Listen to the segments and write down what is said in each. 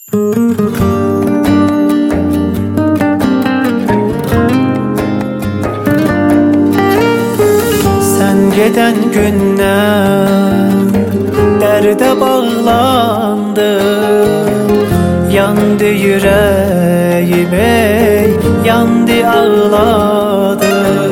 Sen geden günden derde bağlandım. Yandı yüreğime, yandı ağladım.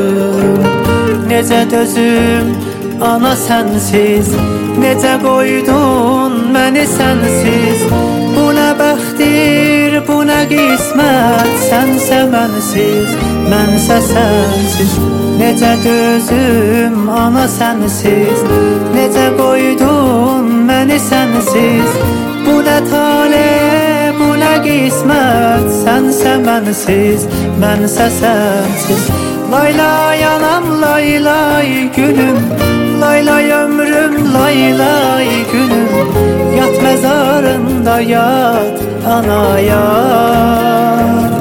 Necə dözüm ana sensiz, necə qoydun məni sensiz. Bu nə bəxtdir, bu nə qismət, sənsə mənsiz, mənsə sənsiz. Necə dözüm ana sensiz, necə qoydun məni sensiz. Bu nə tale, bu nə qismət, sənsə mənsiz, mənsə sənsiz. Lay lay anam, lay lay günüm, lay lay ömrüm, lay lay günüm. Yat mezarında yat ana yat.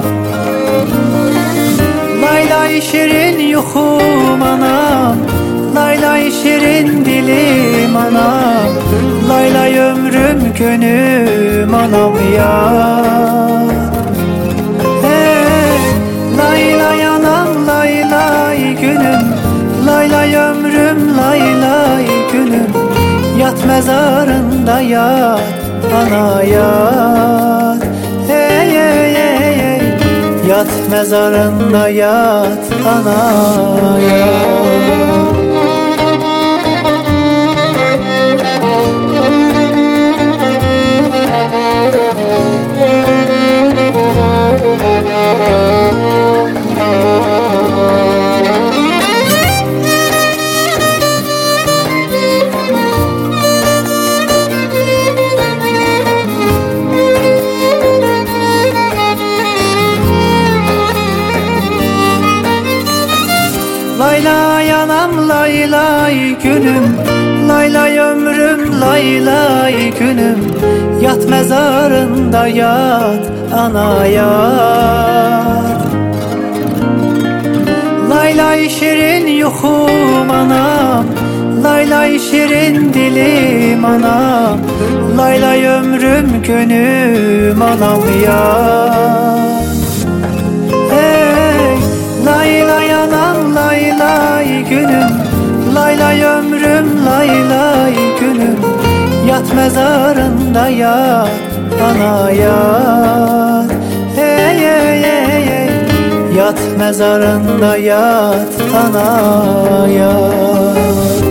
Lay lay şirin yuxum anam, lay lay şirin dilim anam. Lay lay ömrüm günüm anam yat. Hey, lay lay anam, lay lay günüm, lay lay ömrüm, lay lay günüm. Yat mezarında yat ana yat. Hey hey hey hey, yat mezarında yat ana yat. Lay lay anam, lay lay günüm, lay lay ömrüm, lay lay günüm. Yat mezarında yat ana yat. Lay lay şirin yuxum anam, lay lay şirin dilim anam. Lay lay ömrüm günüm anam yat. Hey, lay lay anam, lay lay günüm, lay lay ömrüm, lay lay günüm. Yat mezarında yat ana yat. Hey hey hey hey, yat mezarında yat ana yat.